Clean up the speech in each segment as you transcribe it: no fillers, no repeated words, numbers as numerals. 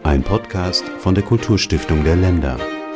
Ein Podcast von der Kulturstiftung der Länder.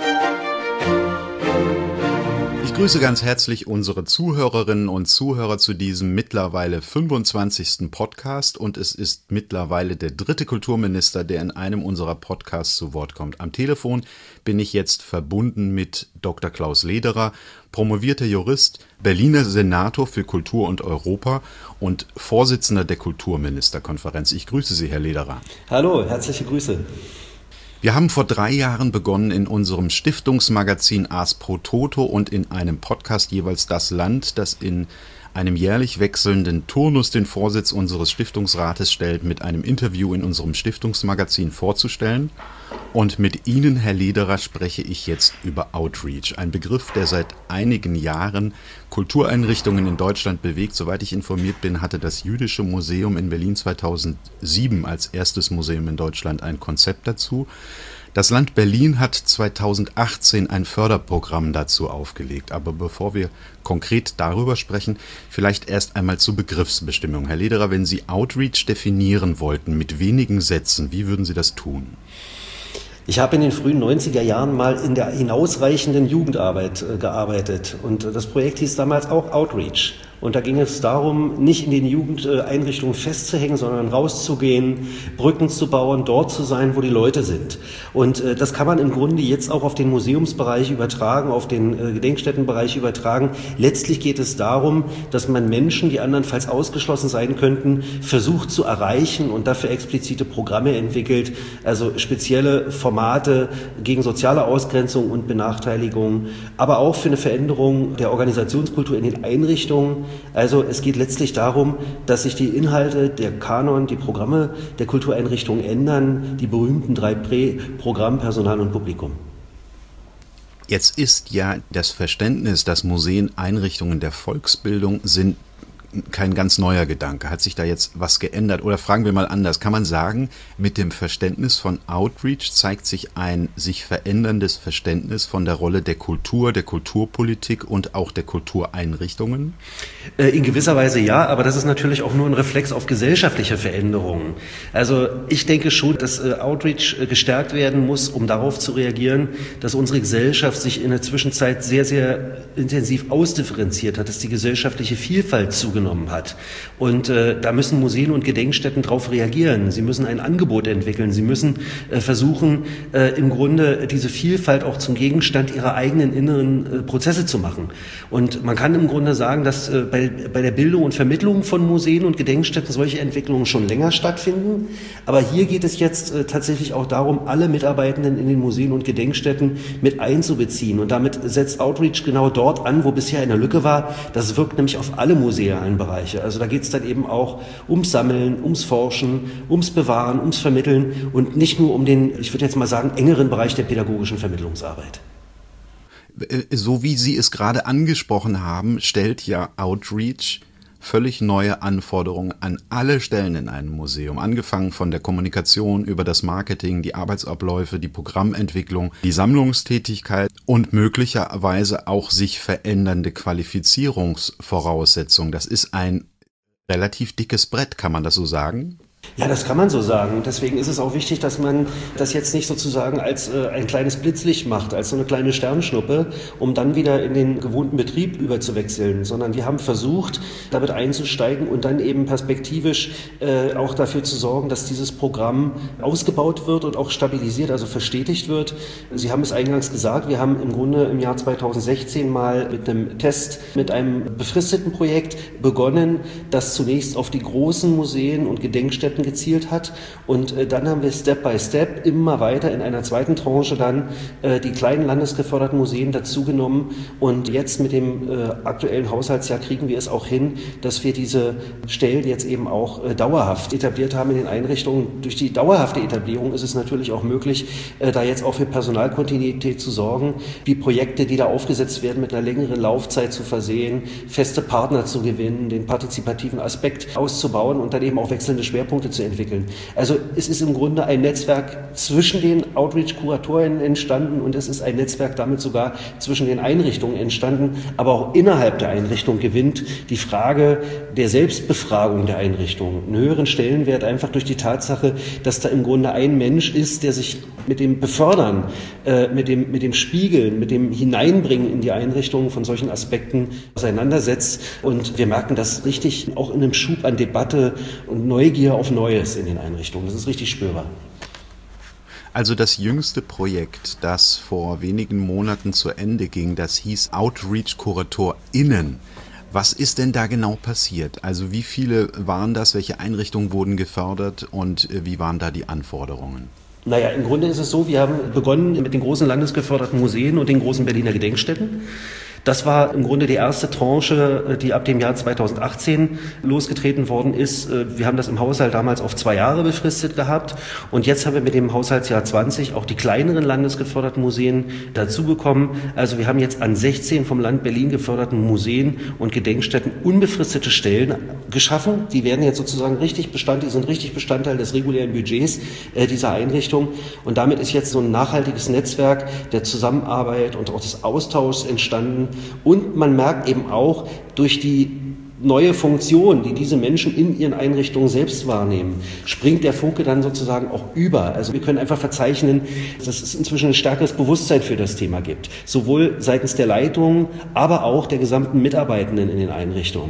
Ich grüße ganz herzlich unsere Zuhörerinnen und Zuhörer zu diesem mittlerweile 25. Podcast, und es ist mittlerweile der dritte Kulturminister, der in einem unserer Podcasts zu Wort kommt. Am Telefon bin ich jetzt verbunden mit Dr. Klaus Lederer, promovierter Jurist, Berliner Senator für Kultur und Europa und Vorsitzender der Kulturministerkonferenz. Ich grüße Sie, Herr Lederer. Hallo, herzliche Grüße. Wir haben vor 3 Jahren begonnen, in unserem Stiftungsmagazin Ars pro Toto und in einem Podcast jeweils das Land, das in einem jährlich wechselnden Turnus den Vorsitz unseres Stiftungsrates stellt, mit einem Interview in unserem Stiftungsmagazin vorzustellen. Und mit Ihnen, Herr Lederer, spreche ich jetzt über Outreach, ein Begriff, der seit einigen Jahren Kultureinrichtungen in Deutschland bewegt. Soweit ich informiert bin, hatte das Jüdische Museum in Berlin 2007 als erstes Museum in Deutschland ein Konzept dazu. Das Land Berlin hat 2018 ein Förderprogramm dazu aufgelegt. Aber bevor wir konkret darüber sprechen, vielleicht erst einmal zur Begriffsbestimmung. Herr Lederer, wenn Sie Outreach definieren wollten mit wenigen Sätzen, wie würden Sie das tun? Ich habe in den frühen 90er Jahren mal in der hinausreichenden Jugendarbeit gearbeitet, und das Projekt hieß damals auch Outreach. Und da ging es darum, nicht in den Jugendeinrichtungen festzuhängen, sondern rauszugehen, Brücken zu bauen, dort zu sein, wo die Leute sind. Und das kann man im Grunde jetzt auch auf den Museumsbereich übertragen, auf den Gedenkstättenbereich übertragen. Letztlich geht es darum, dass man Menschen, die andernfalls ausgeschlossen sein könnten, versucht zu erreichen und dafür explizite Programme entwickelt, also spezielle Formate gegen soziale Ausgrenzung und Benachteiligung, aber auch für eine Veränderung der Organisationskultur in den Einrichtungen. Also es geht letztlich darum, dass sich die Inhalte, der Kanon, die Programme der Kultureinrichtungen ändern, die berühmten 3 Programm, Personal und Publikum. Jetzt ist ja das Verständnis, dass Museen Einrichtungen der Volksbildung sind, kein ganz neuer Gedanke. Hat sich da jetzt was geändert? Oder fragen wir mal anders. Kann man sagen, mit dem Verständnis von Outreach zeigt sich ein sich veränderndes Verständnis von der Rolle der Kultur, der Kulturpolitik und auch der Kultureinrichtungen? In gewisser Weise ja, aber das ist natürlich auch nur ein Reflex auf gesellschaftliche Veränderungen. Also ich denke schon, dass Outreach gestärkt werden muss, um darauf zu reagieren, dass unsere Gesellschaft sich in der Zwischenzeit sehr, sehr intensiv ausdifferenziert hat, dass die gesellschaftliche Vielfalt zugenommen hat. Und da müssen Museen und Gedenkstätten darauf reagieren. Sie müssen ein Angebot entwickeln. Sie müssen versuchen, im Grunde diese Vielfalt auch zum Gegenstand ihrer eigenen inneren Prozesse zu machen. Und man kann im Grunde sagen, dass bei der Bildung und Vermittlung von Museen und Gedenkstätten solche Entwicklungen schon länger stattfinden. Aber hier geht es jetzt tatsächlich auch darum, alle Mitarbeitenden in den Museen und Gedenkstätten mit einzubeziehen. Und damit setzt Outreach genau dort an, wo bisher eine Lücke war. Das wirkt nämlich auf alle musealen Bereiche. Also da geht es dann eben auch ums Sammeln, ums Forschen, ums Bewahren, ums Vermitteln und nicht nur um den, ich würde jetzt mal sagen, engeren Bereich der pädagogischen Vermittlungsarbeit. So wie Sie es gerade angesprochen haben, stellt ja Outreach völlig neue Anforderungen an alle Stellen in einem Museum, angefangen von der Kommunikation über das Marketing, die Arbeitsabläufe, die Programmentwicklung, die Sammlungstätigkeit und möglicherweise auch sich verändernde Qualifizierungsvoraussetzungen. Das ist ein relativ dickes Brett, kann man das so sagen? Ja, das kann man so sagen. Deswegen ist es auch wichtig, dass man das jetzt nicht sozusagen als ein kleines Blitzlicht macht, als so eine kleine Sternschnuppe, um dann wieder in den gewohnten Betrieb überzuwechseln, sondern wir haben versucht, damit einzusteigen und dann eben perspektivisch auch dafür zu sorgen, dass dieses Programm ausgebaut wird und auch stabilisiert, also verstetigt wird. Sie haben es eingangs gesagt, wir haben im Grunde im Jahr 2016 mal mit einem Test, mit einem befristeten Projekt begonnen, das zunächst auf die großen Museen und Gedenkstätten gezielt hat, und dann haben wir Step by Step immer weiter in einer zweiten Tranche dann die kleinen landesgeförderten Museen dazugenommen, und jetzt mit dem aktuellen Haushaltsjahr kriegen wir es auch hin, dass wir diese Stellen jetzt eben auch dauerhaft etabliert haben in den Einrichtungen. Durch die dauerhafte Etablierung ist es natürlich auch möglich, da jetzt auch für Personalkontinuität zu sorgen, die Projekte, die da aufgesetzt werden, mit einer längeren Laufzeit zu versehen, feste Partner zu gewinnen, den partizipativen Aspekt auszubauen und dann eben auch wechselnde Schwerpunkte zu entwickeln. Also es ist im Grunde ein Netzwerk zwischen den Outreach-Kuratoren entstanden und es ist ein Netzwerk damit sogar zwischen den Einrichtungen entstanden, aber auch innerhalb der Einrichtung gewinnt die Frage der Selbstbefragung der Einrichtung einen höheren Stellenwert, einfach durch die Tatsache, dass da im Grunde ein Mensch ist, der sich mit dem Befördern, mit dem Spiegeln, mit dem Hineinbringen in die Einrichtungen von solchen Aspekten auseinandersetzt. Und wir merken das richtig auch in einem Schub an Debatte und Neugier auf Neues in den Einrichtungen. Das ist richtig spürbar. Also das jüngste Projekt, das vor wenigen Monaten zu Ende ging, das hieß Outreach-KuratorInnen. Was ist denn da genau passiert? Also wie viele waren das, welche Einrichtungen wurden gefördert und wie waren da die Anforderungen? Naja, im Grunde ist es so, wir haben begonnen mit den großen landesgeförderten Museen und den großen Berliner Gedenkstätten. Das war im Grunde die erste Tranche, die ab dem Jahr 2018 losgetreten worden ist. Wir haben das im Haushalt damals auf 2 Jahre befristet gehabt und jetzt haben wir mit dem Haushaltsjahr 20 auch die kleineren landesgeförderten Museen dazu bekommen. Also wir haben jetzt an 16 vom Land Berlin geförderten Museen und Gedenkstätten unbefristete Stellen geschaffen. Die werden jetzt sozusagen sind richtig Bestandteil des regulären Budgets dieser Einrichtung und damit ist jetzt so ein nachhaltiges Netzwerk der Zusammenarbeit und auch des Austauschs entstanden. Und man merkt eben auch durch die neue Funktion, die diese Menschen in ihren Einrichtungen selbst wahrnehmen, springt der Funke dann sozusagen auch über. Also wir können einfach verzeichnen, dass es inzwischen ein stärkeres Bewusstsein für das Thema gibt. Sowohl seitens der Leitung, aber auch der gesamten Mitarbeitenden in den Einrichtungen.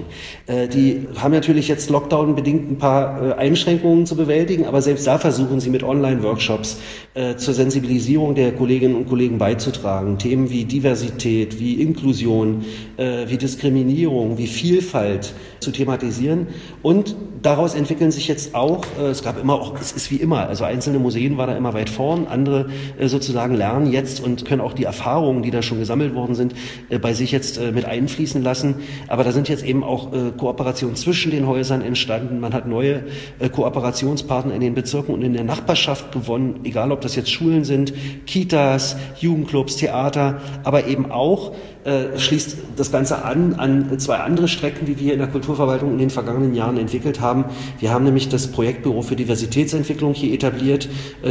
Die haben natürlich jetzt Lockdown-bedingt ein paar Einschränkungen zu bewältigen, aber selbst da versuchen sie mit Online-Workshops zur Sensibilisierung der Kolleginnen und Kollegen beizutragen. Themen wie Diversität, wie Inklusion, wie Diskriminierung, wie Vielfalt zu thematisieren und daraus entwickeln sich jetzt auch, es ist wie immer, also einzelne Museen waren da immer weit vorn, andere sozusagen lernen jetzt und können auch die Erfahrungen, die da schon gesammelt worden sind, bei sich jetzt mit einfließen lassen, aber da sind jetzt eben auch Kooperationen zwischen den Häusern entstanden, man hat neue Kooperationspartner in den Bezirken und in der Nachbarschaft gewonnen, egal ob das jetzt Schulen sind, Kitas, Jugendclubs, Theater, aber eben auch schließt das Ganze an 2 andere Strecken, die wir in der Kulturverwaltung in den vergangenen Jahren entwickelt haben. Wir haben nämlich das Projektbüro für Diversitätsentwicklung hier etabliert,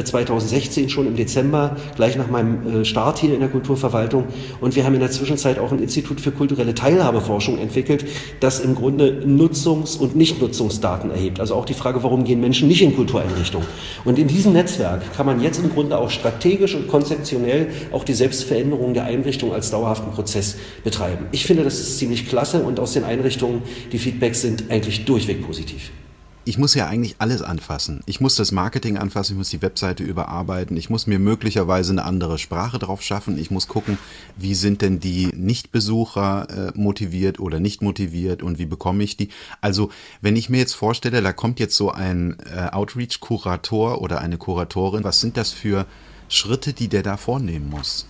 2016 schon im Dezember, gleich nach meinem Start hier in der Kulturverwaltung. Und wir haben in der Zwischenzeit auch ein Institut für kulturelle Teilhabeforschung entwickelt, das im Grunde Nutzungs- und Nichtnutzungsdaten erhebt. Also auch die Frage, warum gehen Menschen nicht in Kultureinrichtungen? Und in diesem Netzwerk kann man jetzt im Grunde auch strategisch und konzeptionell auch die Selbstveränderung der Einrichtung als dauerhaften Prozess betreiben. Ich finde, das ist ziemlich klasse und aus den Einrichtungen, die Feedbacks sind eigentlich durchweg positiv. Ich muss ja eigentlich alles anfassen. Ich muss das Marketing anfassen, ich muss die Webseite überarbeiten, ich muss mir möglicherweise eine andere Sprache drauf schaffen, ich muss gucken, wie sind denn die Nichtbesucher motiviert oder nicht motiviert und wie bekomme ich die. Also wenn ich mir jetzt vorstelle, da kommt jetzt so ein Outreach-Kurator oder eine Kuratorin, was sind das für Schritte, die der da vornehmen muss?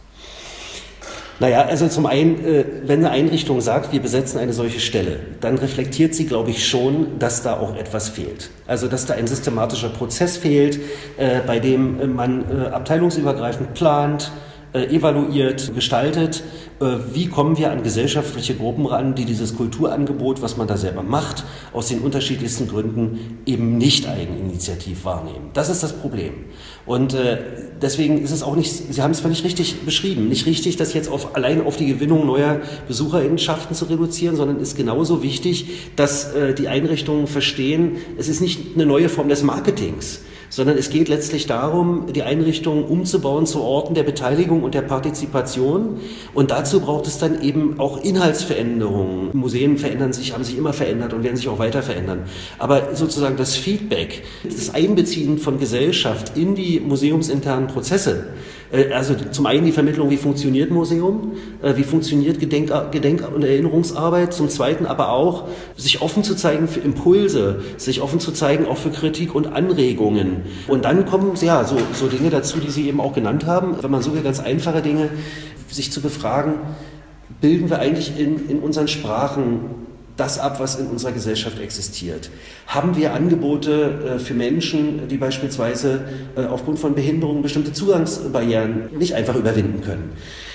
Naja, also zum einen, wenn eine Einrichtung sagt, wir besetzen eine solche Stelle, dann reflektiert sie, glaube ich, schon, dass da auch etwas fehlt. Also, dass da ein systematischer Prozess fehlt, bei dem man abteilungsübergreifend plant, evaluiert, gestaltet. Wie kommen wir an gesellschaftliche Gruppen ran, die dieses Kulturangebot, was man da selber macht, aus den unterschiedlichsten Gründen eben nicht eigeninitiativ wahrnehmen. Das ist das Problem. Und deswegen ist es auch nicht, Sie haben es völlig richtig beschrieben, nicht richtig, das jetzt allein auf die Gewinnung neuer Besucherinnenschaften zu reduzieren, sondern ist genauso wichtig, dass die Einrichtungen verstehen, es ist nicht eine neue Form des Marketings, sondern es geht letztlich darum, die Einrichtungen umzubauen zu Orten der Beteiligung und der Partizipation. Und dazu braucht es dann eben auch Inhaltsveränderungen. Museen verändern sich, haben sich immer verändert und werden sich auch weiter verändern. Aber sozusagen das Feedback, das Einbeziehen von Gesellschaft in die museumsinternen Prozesse, also zum einen die Vermittlung, wie funktioniert Museum, wie funktioniert Gedenk- und Erinnerungsarbeit, zum zweiten aber auch, sich offen zu zeigen für Impulse, sich offen zu zeigen auch für Kritik und Anregungen. Und dann kommen ja so Dinge dazu, die Sie eben auch genannt haben, wenn man so ganz einfache Dinge, sich zu befragen, bilden wir eigentlich in unseren Sprachen das ab, was in unserer Gesellschaft existiert? Haben wir Angebote für Menschen, die beispielsweise aufgrund von Behinderungen bestimmte Zugangsbarrieren nicht einfach überwinden können?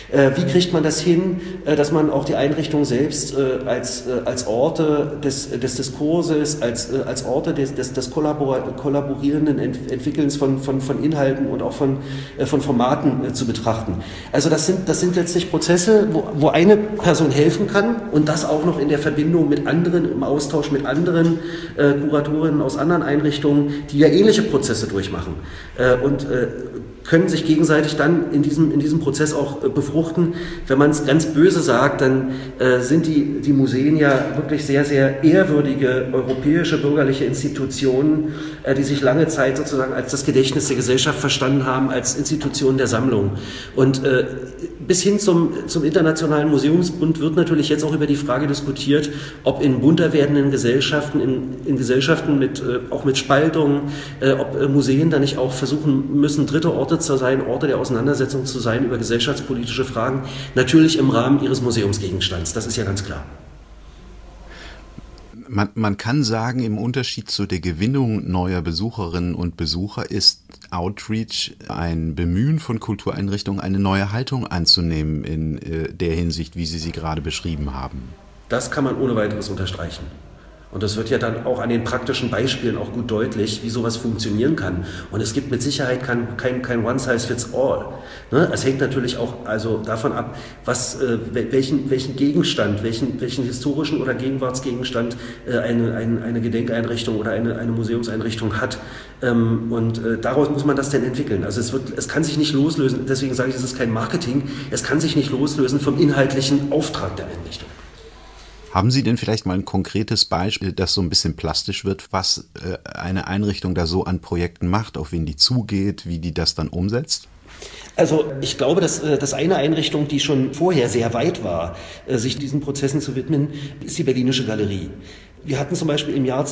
Wie kriegt man das hin, dass man auch die Einrichtung selbst als Orte des Diskurses, als Orte des kollaborierenden Entwickelns von Inhalten und auch von Formaten zu betrachten. Also das sind letztlich Prozesse, wo eine Person helfen kann und das auch noch in der Verbindung mit anderen, im Austausch mit anderen Kuratorinnen aus anderen Einrichtungen, die ja ähnliche Prozesse durchmachen und können sich gegenseitig dann in diesem Prozess auch befruchten. Wenn man es ganz böse sagt, dann sind die Museen ja wirklich sehr, sehr ehrwürdige europäische bürgerliche Institutionen, die sich lange Zeit sozusagen als das Gedächtnis der Gesellschaft verstanden haben, als Institutionen der Sammlung. Und bis hin zum Internationalen Museumsbund wird natürlich jetzt auch über die Frage diskutiert, ob in bunter werdenden Gesellschaften, in Gesellschaften auch mit Spaltung, ob Museen da nicht auch versuchen müssen, dritte Orte zu sein, Orte der Auseinandersetzung zu sein über gesellschaftspolitische Fragen, natürlich im Rahmen ihres Museumsgegenstands, das ist ja ganz klar. Man kann sagen, im Unterschied zu der Gewinnung neuer Besucherinnen und Besucher ist Outreach ein Bemühen von Kultureinrichtungen, eine neue Haltung anzunehmen in der Hinsicht, wie Sie sie gerade beschrieben haben. Das kann man ohne weiteres unterstreichen. Und das wird ja dann auch an den praktischen Beispielen auch gut deutlich, wie sowas funktionieren kann. Und es gibt mit Sicherheit kein One-Size-Fits-All. Ne? Es hängt natürlich auch also davon ab, welchen Gegenstand, welchen historischen oder Gegenwartsgegenstand eine Gedenkeinrichtung oder eine Museumseinrichtung hat. Und daraus muss man das denn entwickeln. Also es kann sich nicht loslösen, deswegen sage ich, es ist kein Marketing, es kann sich nicht loslösen vom inhaltlichen Auftrag der Einrichtung. Haben Sie denn vielleicht mal ein konkretes Beispiel, das so ein bisschen plastisch wird, was eine Einrichtung da so an Projekten macht, auf wen die zugeht, wie die das dann umsetzt? Also ich glaube, dass eine Einrichtung, die schon vorher sehr weit war, sich diesen Prozessen zu widmen, ist die Berlinische Galerie. Wir hatten zum Beispiel im Jahr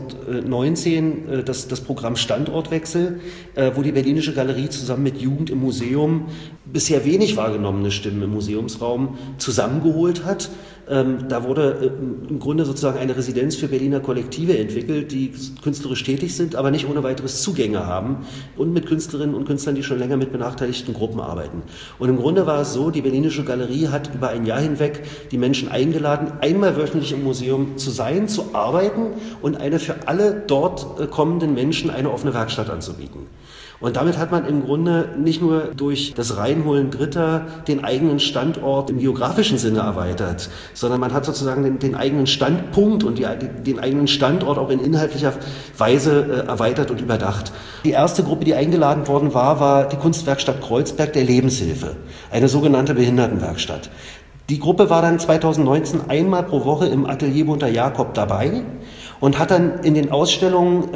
2019 das Programm Standortwechsel, wo die Berlinische Galerie zusammen mit Jugend im Museum bisher wenig wahrgenommene Stimmen im Museumsraum zusammengeholt hat. Da wurde im Grunde sozusagen eine Residenz für Berliner Kollektive entwickelt, die künstlerisch tätig sind, aber nicht ohne weiteres Zugänge haben und mit Künstlerinnen und Künstlern, die schon länger mit benachteiligten Gruppen arbeiten. Und im Grunde war es so, die Berlinische Galerie hat über ein Jahr hinweg die Menschen eingeladen, einmal wöchentlich im Museum zu sein, zu arbeiten und eine für alle dort kommenden Menschen eine offene Werkstatt anzubieten. Und damit hat man im Grunde nicht nur durch das Reinholen Dritter den eigenen Standort im geografischen Sinne erweitert, sondern man hat sozusagen den eigenen Standpunkt und den eigenen Standort auch in inhaltlicher Weise erweitert und überdacht. Die erste Gruppe, die eingeladen worden war die Kunstwerkstatt Kreuzberg der Lebenshilfe, eine sogenannte Behindertenwerkstatt. Die Gruppe war dann 2019 einmal pro Woche im Atelier Bunter Jakob dabei und hat dann in den Ausstellungen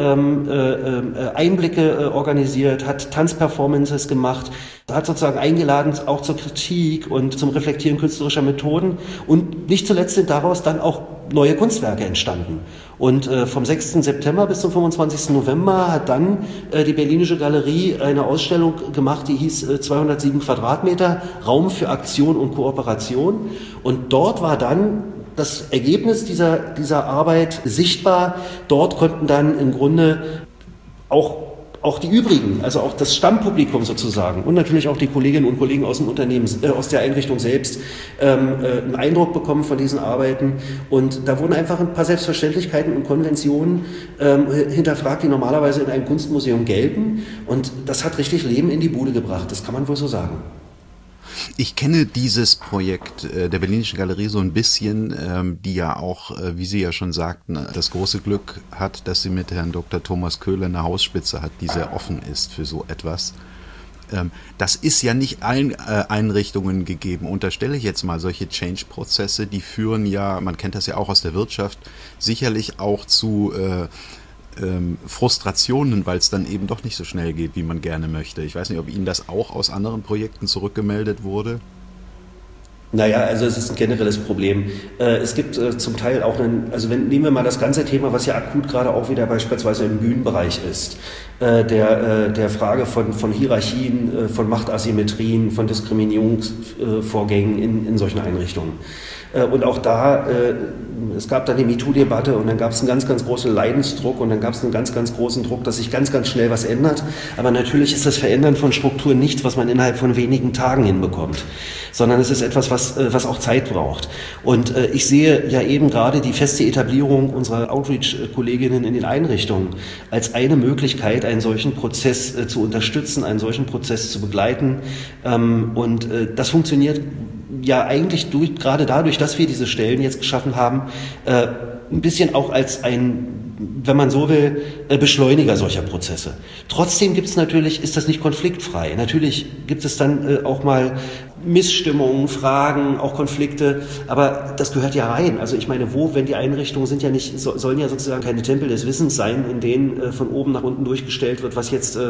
Einblicke organisiert, hat Tanzperformances gemacht, hat sozusagen eingeladen auch zur Kritik und zum Reflektieren künstlerischer Methoden und nicht zuletzt sind daraus dann auch neue Kunstwerke entstanden. Und vom 6. September bis zum 25. November hat dann die Berlinische Galerie eine Ausstellung gemacht, die hieß 207 Quadratmeter, Raum für Aktion und Kooperation. Und dort war dann das Ergebnis dieser Arbeit sichtbar. Dort konnten dann im Grunde auch die übrigen, also auch das Stammpublikum sozusagen und natürlich auch die Kolleginnen und Kollegen aus dem Unternehmen, aus der Einrichtung selbst, einen Eindruck bekommen von diesen Arbeiten. Und da wurden einfach ein paar Selbstverständlichkeiten und Konventionen hinterfragt, die normalerweise in einem Kunstmuseum gelten. Und das hat richtig Leben in die Bude gebracht, das kann man wohl so sagen. Ich kenne dieses Projekt der Berlinischen Galerie so ein bisschen, die ja auch, wie Sie ja schon sagten, das große Glück hat, dass sie mit Herrn Dr. Thomas Köhler eine Hausspitze hat, die sehr offen ist für so etwas. Das ist ja nicht allen Einrichtungen gegeben. Unterstelle ich jetzt mal, solche Change-Prozesse, die führen ja, man kennt das ja auch aus der Wirtschaft, sicherlich auch zu Frustrationen, weil es dann eben doch nicht so schnell geht, wie man gerne möchte. Ich weiß nicht, ob Ihnen das auch aus anderen Projekten zurückgemeldet wurde? Naja, also es ist ein generelles Problem. Es gibt zum Teil auch nehmen wir mal das ganze Thema, was ja akut gerade auch wieder beispielsweise im Bühnenbereich ist, der Frage von Hierarchien, von Machtasymmetrien, von Diskriminierungsvorgängen in solchen Einrichtungen. Und auch da, es gab dann die MeToo-Debatte und dann gab es einen ganz, ganz großen Leidensdruck und dann gab es einen ganz, ganz großen Druck, dass sich ganz, ganz schnell was ändert. Aber natürlich ist das Verändern von Strukturen nichts, was man innerhalb von wenigen Tagen hinbekommt, sondern es ist etwas, was auch Zeit braucht. Und ich sehe ja eben gerade die feste Etablierung unserer Outreach-Kolleginnen in den Einrichtungen als eine Möglichkeit, einen solchen Prozess zu unterstützen, einen solchen Prozess zu begleiten. Und das funktioniert ja eigentlich gerade dadurch, dass wir diese Stellen jetzt geschaffen haben, ein bisschen auch als ein, wenn man so will, Beschleuniger solcher Prozesse. Trotzdem ist das nicht konfliktfrei. Natürlich gibt es dann auch mal Missstimmungen, Fragen, auch Konflikte, aber das gehört ja rein. Also ich meine, wenn die Einrichtungen sollen ja sozusagen keine Tempel des Wissens sein, in denen von oben nach unten durchgestellt wird, was jetzt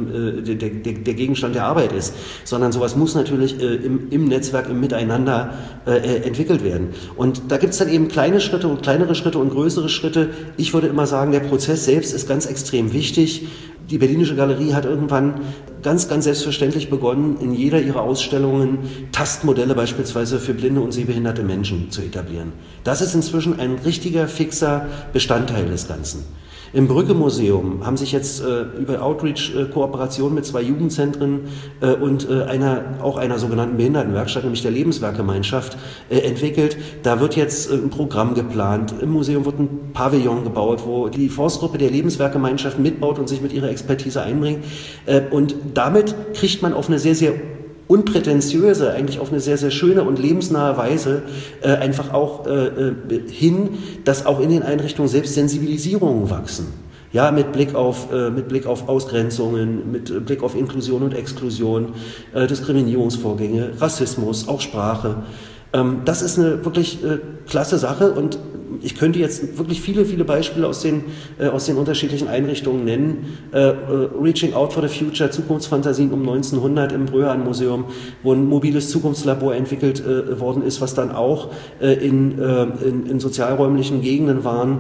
der Gegenstand der Arbeit ist, sondern sowas muss natürlich im Netzwerk, im Miteinander entwickelt werden. Und da gibt es dann eben kleine Schritte und kleinere Schritte und größere Schritte. Ich würde immer sagen, der Prozess selbst ist ganz extrem wichtig. Die Berlinische Galerie hat irgendwann ganz, ganz selbstverständlich begonnen, in jeder ihrer Ausstellungen Tastmodelle beispielsweise für blinde und sehbehinderte Menschen zu etablieren. Das ist inzwischen ein richtiger, fixer Bestandteil des Ganzen. Im Brücke-Museum haben sich jetzt über Outreach-Kooperation mit 2 Jugendzentren und einer sogenannten Behindertenwerkstatt, nämlich der Lebenswerkgemeinschaft, entwickelt. Da wird jetzt ein Programm geplant. Im Museum wird ein Pavillon gebaut, wo die Forstgruppe der Lebenswerkgemeinschaft mitbaut und sich mit ihrer Expertise einbringt. Und damit kriegt man auf eine sehr, sehr unprätentiöse, eigentlich auf eine sehr, sehr schöne und lebensnahe Weise einfach auch hin, dass auch in den Einrichtungen selbst Sensibilisierungen wachsen. Ja, mit Blick auf Ausgrenzungen, mit Blick auf Inklusion und Exklusion, Diskriminierungsvorgänge, Rassismus, auch Sprache. Das ist eine wirklich klasse Sache und ich könnte jetzt wirklich viele, viele Beispiele aus den unterschiedlichen Einrichtungen nennen. Reaching Out for the Future, Zukunftsfantasien um 1900 im Bröhan Museum, wo ein mobiles Zukunftslabor entwickelt worden ist, was dann auch in sozialräumlichen Gegenden waren,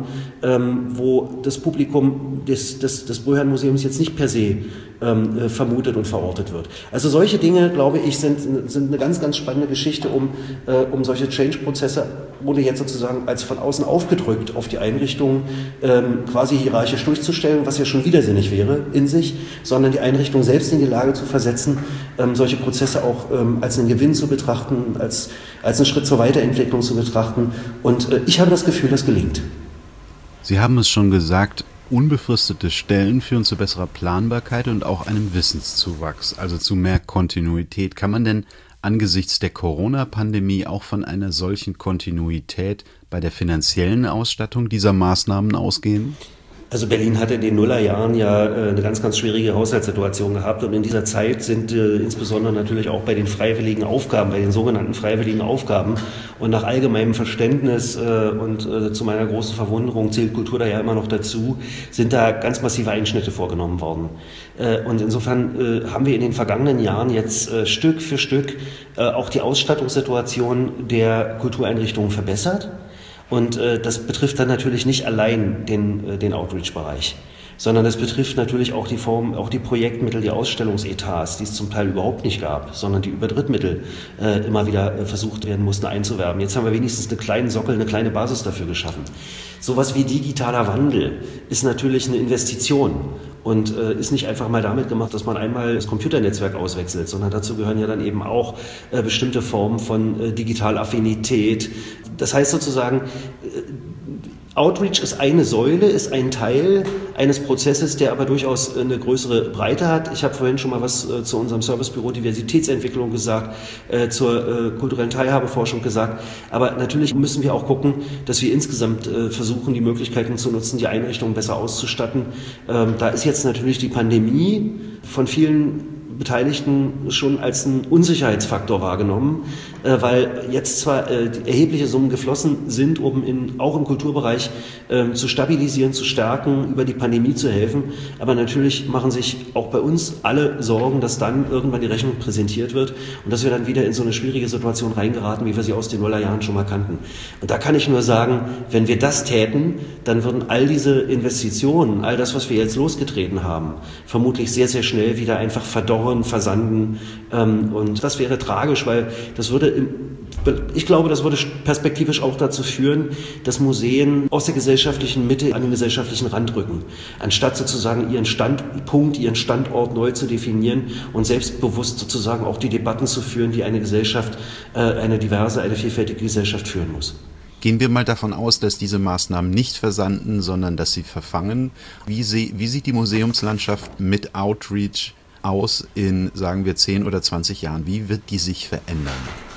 wo das Publikum des Bröhan Museums jetzt nicht per se vermutet und verortet wird. Also solche Dinge, glaube ich, sind eine ganz, ganz spannende Geschichte, um solche Change-Prozesse, ohne jetzt sozusagen als von außen aufgedrückt auf die Einrichtung quasi hierarchisch durchzustellen, was ja schon widersinnig wäre in sich, sondern die Einrichtung selbst in die Lage zu versetzen, solche Prozesse auch als einen Gewinn zu betrachten, als einen Schritt zur Weiterentwicklung zu betrachten. Und ich habe das Gefühl, das gelingt. Sie haben es schon gesagt, unbefristete Stellen führen zu besserer Planbarkeit und auch einem Wissenszuwachs, also zu mehr Kontinuität. Kann man denn angesichts der Corona-Pandemie auch von einer solchen Kontinuität bei der finanziellen Ausstattung dieser Maßnahmen ausgehen? Also Berlin hatte in den Nullerjahren ja eine ganz, ganz schwierige Haushaltssituation gehabt und in dieser Zeit sind insbesondere natürlich auch bei den freiwilligen Aufgaben, bei den sogenannten freiwilligen Aufgaben und nach allgemeinem Verständnis und zu meiner großen Verwunderung zählt Kultur da ja immer noch dazu, sind da ganz massive Einschnitte vorgenommen worden. Und insofern haben wir in den vergangenen Jahren jetzt Stück für Stück auch die Ausstattungssituation der Kultureinrichtungen verbessert. Und das betrifft dann natürlich nicht allein den Outreach-Bereich, sondern das betrifft natürlich auch die Projektmittel, die Ausstellungsetats, die es zum Teil überhaupt nicht gab, sondern die über Drittmittel immer wieder versucht werden mussten einzuwerben. Jetzt haben wir wenigstens einen kleinen Sockel, eine kleine Basis dafür geschaffen. Sowas wie digitaler Wandel ist natürlich eine Investition und ist nicht einfach mal damit gemacht, dass man einmal das Computernetzwerk auswechselt, sondern dazu gehören ja dann eben auch bestimmte Formen von Digitalaffinität. Das heißt sozusagen, Outreach ist eine Säule, ist ein Teil eines Prozesses, der aber durchaus eine größere Breite hat. Ich habe vorhin schon mal was zu unserem Servicebüro Diversitätsentwicklung gesagt, zur kulturellen Teilhabeforschung gesagt. Aber natürlich müssen wir auch gucken, dass wir insgesamt versuchen, die Möglichkeiten zu nutzen, die Einrichtungen besser auszustatten. Da ist jetzt natürlich die Pandemie von vielen Beteiligten schon als ein Unsicherheitsfaktor wahrgenommen, weil jetzt zwar erhebliche Summen geflossen sind, um auch im Kulturbereich zu stabilisieren, zu stärken, über die Pandemie zu helfen, aber natürlich machen sich auch bei uns alle Sorgen, dass dann irgendwann die Rechnung präsentiert wird und dass wir dann wieder in so eine schwierige Situation reingeraten, wie wir sie aus den Nullerjahren schon mal kannten. Und da kann ich nur sagen, wenn wir das täten, dann würden all diese Investitionen, all das, was wir jetzt losgetreten haben, vermutlich sehr, sehr schnell wieder einfach verdorren, versanden und das wäre tragisch, weil das würde Ich glaube, das würde perspektivisch auch dazu führen, dass Museen aus der gesellschaftlichen Mitte an den gesellschaftlichen Rand rücken, anstatt sozusagen ihren Standpunkt, ihren Standort neu zu definieren und selbstbewusst sozusagen auch die Debatten zu führen, die eine Gesellschaft, eine diverse, eine vielfältige Gesellschaft führen muss. Gehen wir mal davon aus, dass diese Maßnahmen nicht versanden, sondern dass sie verfangen. Wie sieht die Museumslandschaft mit Outreach aus in, sagen wir, 10 oder 20 Jahren? Wie wird die sich verändern?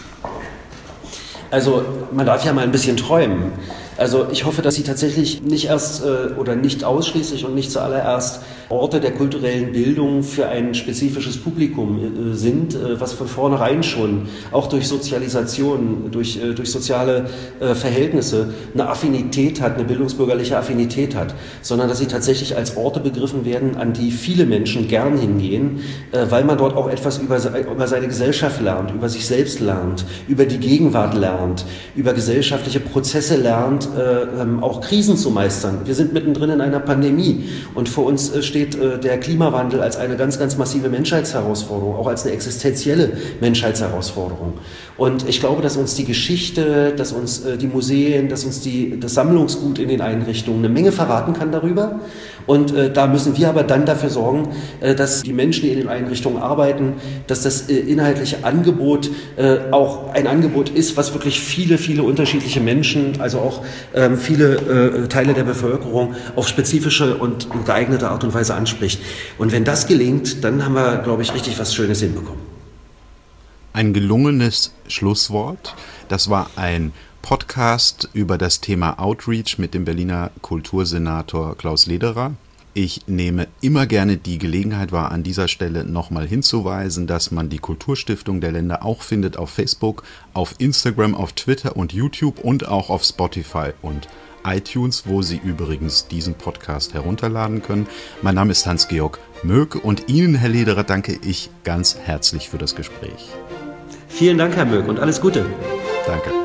Also man darf ja mal ein bisschen träumen. Also ich hoffe, dass sie tatsächlich nicht erst oder nicht ausschließlich und nicht zuallererst Orte der kulturellen Bildung für ein spezifisches Publikum sind, was von vornherein schon auch durch Sozialisation, durch soziale Verhältnisse eine Affinität hat, eine bildungsbürgerliche Affinität hat, sondern dass sie tatsächlich als Orte begriffen werden, an die viele Menschen gern hingehen, weil man dort auch etwas über seine Gesellschaft lernt, über sich selbst lernt, über die Gegenwart lernt, über gesellschaftliche Prozesse lernt, auch Krisen zu meistern. Wir sind mittendrin in einer Pandemie und vor uns steht der Klimawandel als eine ganz, ganz massive Menschheitsherausforderung, auch als eine existenzielle Menschheitsherausforderung. Und ich glaube, dass uns die Geschichte, dass uns die Museen, dass uns das Sammlungsgut in den Einrichtungen eine Menge verraten kann darüber. Und da müssen wir aber dann dafür sorgen, dass die Menschen, die in den Einrichtungen arbeiten, dass das inhaltliche Angebot auch ein Angebot ist, was wirklich viele, viele unterschiedliche Menschen, also auch viele Teile der Bevölkerung auf spezifische und geeignete Art und Weise anspricht. Und wenn das gelingt, dann haben wir, glaube ich, richtig was Schönes hinbekommen. Ein gelungenes Schlusswort. Das war ein Podcast über das Thema Outreach mit dem Berliner Kultursenator Klaus Lederer. Ich nehme immer gerne die Gelegenheit wahr, an dieser Stelle nochmal hinzuweisen, dass man die Kulturstiftung der Länder auch findet auf Facebook, auf Instagram, auf Twitter und YouTube und auch auf Spotify und iTunes, wo Sie übrigens diesen Podcast herunterladen können. Mein Name ist Hans-Georg Möck und Ihnen, Herr Lederer, danke ich ganz herzlich für das Gespräch. Vielen Dank, Herr Möck, und alles Gute. Danke.